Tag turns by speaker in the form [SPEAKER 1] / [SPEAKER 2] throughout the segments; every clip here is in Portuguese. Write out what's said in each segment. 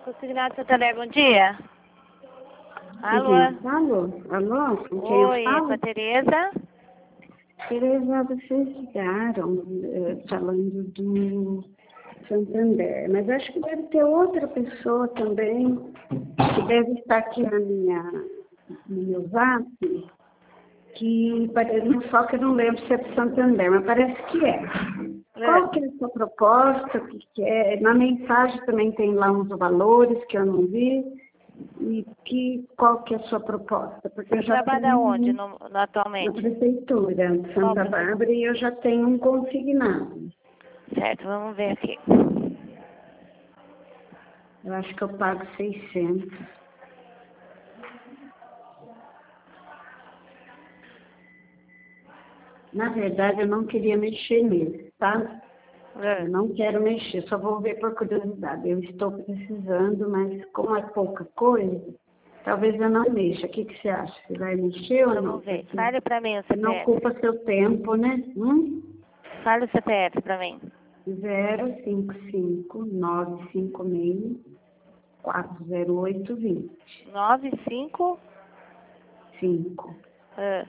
[SPEAKER 1] Consignado Santander, bom dia. Alô?
[SPEAKER 2] Alô, com quem eu
[SPEAKER 1] Oi,
[SPEAKER 2] falo?
[SPEAKER 1] com a Tereza.
[SPEAKER 2] Tereza, vocês ligaram falando do Santander, mas acho que deve ter outra pessoa também que deve estar aqui no meu zap, que só que eu não lembro se é do Santander, mas parece que é. Qual que é a sua proposta? O que é? Na mensagem também tem lá uns valores que eu não vi. E qual que é a sua proposta? Porque eu já
[SPEAKER 1] Trabalha onde atualmente?
[SPEAKER 2] na prefeitura de Santa Bárbara e eu já tenho um consignado.
[SPEAKER 1] Certo, vamos ver aqui.
[SPEAKER 2] Eu acho que eu pago 600. Na verdade, eu não queria mexer nele, tá? Eu não quero mexer, só vou ver por curiosidade. Eu estou precisando, mas como é pouca coisa, talvez eu não mexa. O que você acha? Você vai mexer ou não?
[SPEAKER 1] Vamos ver. Fale para mim o CPF.
[SPEAKER 2] Não ocupa seu tempo, né?
[SPEAKER 1] Fale o CPF para mim.
[SPEAKER 2] 055-956-408-20.
[SPEAKER 1] 95?
[SPEAKER 2] 5.
[SPEAKER 1] É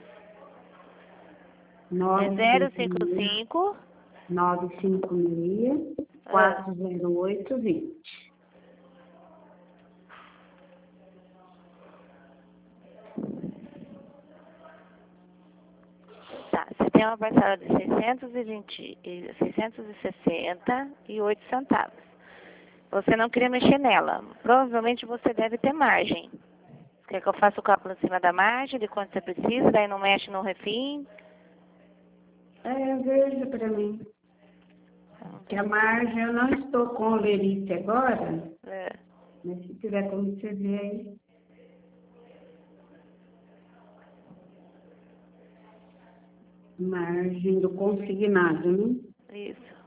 [SPEAKER 1] 055?
[SPEAKER 2] 956-408-20.
[SPEAKER 1] Tá, você tem uma parcela de 660,08 centavos. Você não queria mexer nela. Provavelmente você deve ter margem. Quer que eu faça o cálculo em cima da margem, de quanto você precisa, daí não mexe no refim?
[SPEAKER 2] Veja para mim. Que a margem, eu não estou com o lerite agora, mas se tiver como você ver aí. Margem do consignado, né?
[SPEAKER 1] Isso.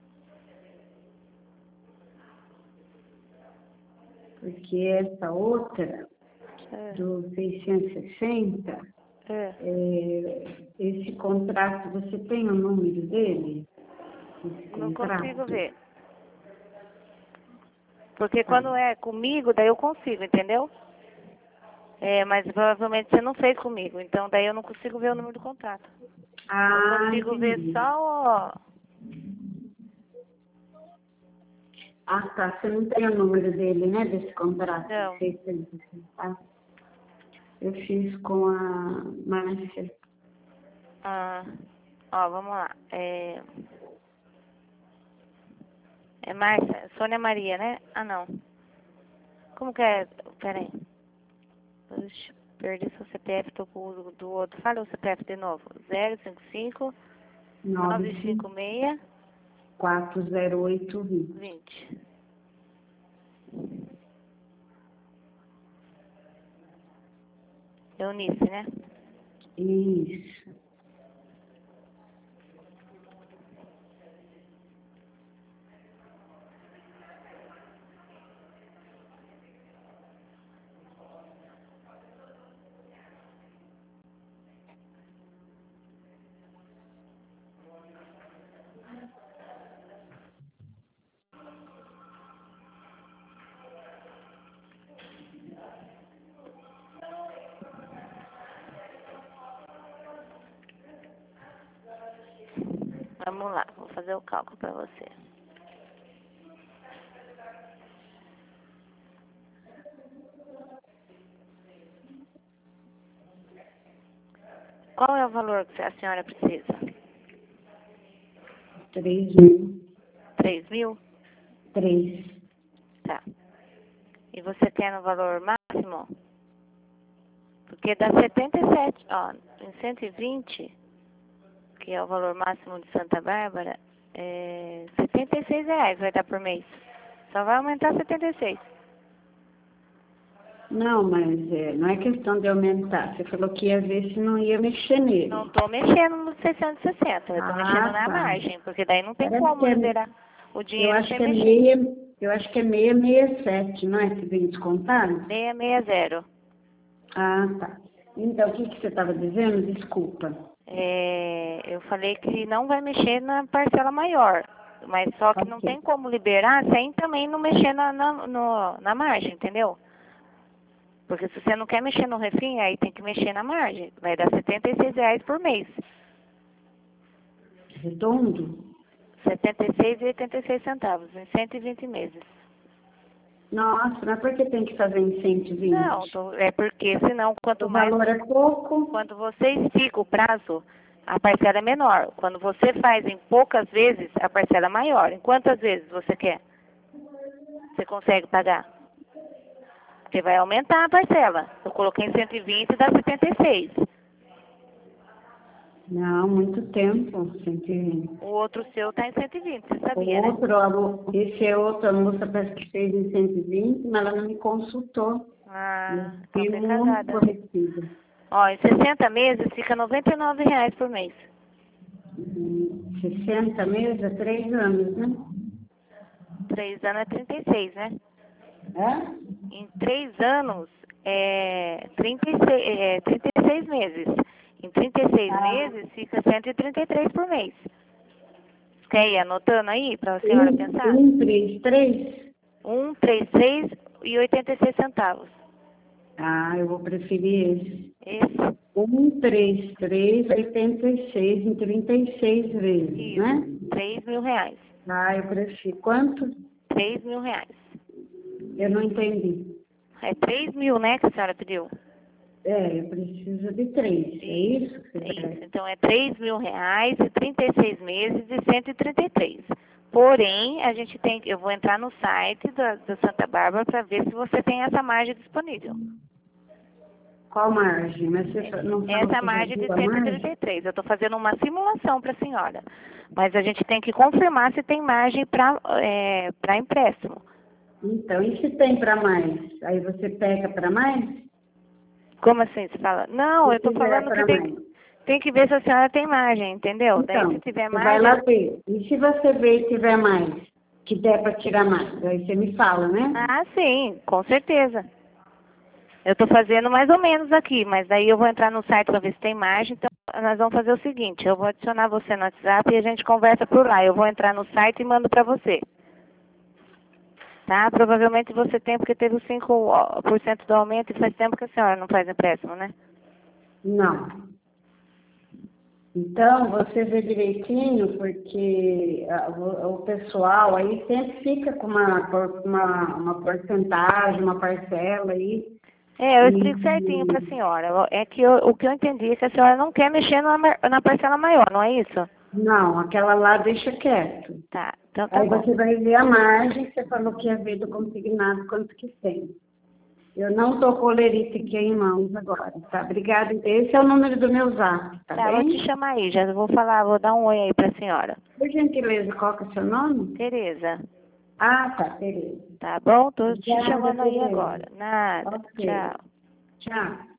[SPEAKER 2] Porque essa outra, do 660, esse contrato, você tem o número dele?
[SPEAKER 1] Não consigo ver. Porque quando é comigo, daí eu consigo, entendeu? Mas provavelmente você não fez comigo, então daí eu não consigo ver o número do contrato. Eu consigo ver só o...
[SPEAKER 2] Tá. Você não tem o número dele, né, desse contrato?
[SPEAKER 1] Não.
[SPEAKER 2] 660, tá? Eu fiz com a Márcia.
[SPEAKER 1] Vamos lá. Márcia, Sônia Maria, né? Não. Como que é? Peraí. Puxa, perdi seu CPF, tô com o do outro. Fala o CPF de novo. 055 956
[SPEAKER 2] 408
[SPEAKER 1] 20. Eunice, né?
[SPEAKER 2] Isso.
[SPEAKER 1] Vamos lá, vou fazer o cálculo para você. Qual é o valor que a senhora precisa?
[SPEAKER 2] 3.000.
[SPEAKER 1] 3.000?
[SPEAKER 2] 3.
[SPEAKER 1] Tá. E você quer no valor máximo? Porque dá 77, em 120, que é o valor máximo de Santa Bárbara, R$ 76 vai dar por mês. Só vai aumentar 76.
[SPEAKER 2] Não, mas não é questão de aumentar. Você falou que ia ver se não ia mexer nele.
[SPEAKER 1] Não estou mexendo no 660, eu estou mexendo na margem, porque daí não tem como liberar o dinheiro sem mexer.
[SPEAKER 2] Eu acho que é 667, não é que vem descontado?
[SPEAKER 1] 660.
[SPEAKER 2] Tá. Então, o que você estava dizendo? Desculpa.
[SPEAKER 1] Eu falei que não vai mexer na parcela maior. mas só que não tem como liberar sem também não mexer na margem, entendeu? Porque se você não quer mexer no refim, aí tem que mexer na margem. Vai dar R$76 por mês.
[SPEAKER 2] Redondo?
[SPEAKER 1] R$76,86 em 120 meses.
[SPEAKER 2] Nossa, mas por que tem que fazer em 120?
[SPEAKER 1] Não, é porque senão quanto
[SPEAKER 2] O
[SPEAKER 1] mais...
[SPEAKER 2] valor é pouco.
[SPEAKER 1] Quando você estica o prazo, a parcela é menor. Quando você faz em poucas vezes, a parcela é maior. Em quantas vezes você quer? Você consegue pagar? Você vai aumentar a parcela. Eu coloquei em 120 dá 76.
[SPEAKER 2] Não, muito tempo. 120.
[SPEAKER 1] O outro seu está em 120, você
[SPEAKER 2] O
[SPEAKER 1] sabia, né?
[SPEAKER 2] outro, esse é outro, a moça parece que fez em 120, mas ela não me consultou.
[SPEAKER 1] Ah,
[SPEAKER 2] Eu
[SPEAKER 1] então
[SPEAKER 2] fiquei
[SPEAKER 1] tá
[SPEAKER 2] muito
[SPEAKER 1] casada.
[SPEAKER 2] aborrecida.
[SPEAKER 1] Ó, em 60 meses fica R$99 por mês.
[SPEAKER 2] 60 meses, é 3 anos, né?
[SPEAKER 1] 3 anos é 36, né?
[SPEAKER 2] É?
[SPEAKER 1] Em 3 anos é 36 meses. Em 36 meses fica 133 por mês. Quer ir anotando aí para a senhora pensar?
[SPEAKER 2] 133?
[SPEAKER 1] 133,86 centavos.
[SPEAKER 2] Ah, eu vou preferir esse.
[SPEAKER 1] Esse?
[SPEAKER 2] 133,86 em 36 vezes,
[SPEAKER 1] Isso.
[SPEAKER 2] né?
[SPEAKER 1] R$3.000.
[SPEAKER 2] Ah, eu prefiro. Quanto?
[SPEAKER 1] R$3.000.
[SPEAKER 2] Eu não entendi.
[SPEAKER 1] É 3.000, né, que a senhora pediu?
[SPEAKER 2] É, eu preciso de 3. É isso que você
[SPEAKER 1] Isso.
[SPEAKER 2] quer?
[SPEAKER 1] Então é R$3.000 e 36 meses de 133. Porém, eu vou entrar no site da Santa Bárbara para ver se você tem essa margem disponível.
[SPEAKER 2] Qual margem? Mas você não falou
[SPEAKER 1] Essa
[SPEAKER 2] que
[SPEAKER 1] margem de
[SPEAKER 2] já viu a margem?
[SPEAKER 1] 133. Eu estou fazendo uma simulação para a senhora. Mas a gente tem que confirmar se tem margem para empréstimo.
[SPEAKER 2] Então, e se tem para mais? Aí você pega para mais?
[SPEAKER 1] Como assim? Você fala? Não, eu
[SPEAKER 2] Se
[SPEAKER 1] estou
[SPEAKER 2] tiver
[SPEAKER 1] falando que
[SPEAKER 2] para mais.
[SPEAKER 1] tem que ver se a senhora tem margem, entendeu? Daí se
[SPEAKER 2] Então,
[SPEAKER 1] tiver
[SPEAKER 2] você vai
[SPEAKER 1] margem...
[SPEAKER 2] lá ver. E se você ver e tiver mais, que der para tirar mais? Aí você me fala, né?
[SPEAKER 1] Ah, sim, com certeza. Eu estou fazendo mais ou menos aqui, mas daí eu vou entrar no site para ver se tem margem. Então, nós vamos fazer o seguinte, eu vou adicionar você no WhatsApp e a gente conversa por lá. Eu vou entrar no site e mando para você. Tá? Provavelmente você tem, porque teve os 5% do aumento e faz tempo que a senhora não faz empréstimo, né?
[SPEAKER 2] Não. Então, você vê direitinho, porque o pessoal aí sempre fica com uma porcentagem, uma parcela aí.
[SPEAKER 1] Eu explico certinho para a senhora. É que o que eu entendi é que a senhora não quer mexer na parcela maior, não é isso?
[SPEAKER 2] Não, aquela lá deixa quieto.
[SPEAKER 1] Tá, então tá
[SPEAKER 2] Aí
[SPEAKER 1] bom.
[SPEAKER 2] você vai ver a margem, você falou que ia ver do consignado quanto que tem. Eu não estou com o lerite aqui em mãos agora, tá? Obrigada. Esse é o número do meu zap, tá
[SPEAKER 1] Tá, vou te
[SPEAKER 2] bem?
[SPEAKER 1] chamar aí, já vou falar, vou dar um oi aí para a senhora.
[SPEAKER 2] Por gentileza, qual que é o seu nome?
[SPEAKER 1] Tereza,
[SPEAKER 2] Ah, tá, Tereza.
[SPEAKER 1] tá bom? Tô te
[SPEAKER 2] Obrigada,
[SPEAKER 1] chamando aí
[SPEAKER 2] Tereza.
[SPEAKER 1] agora. Nada,
[SPEAKER 2] Ok.
[SPEAKER 1] tchau.
[SPEAKER 2] Tchau.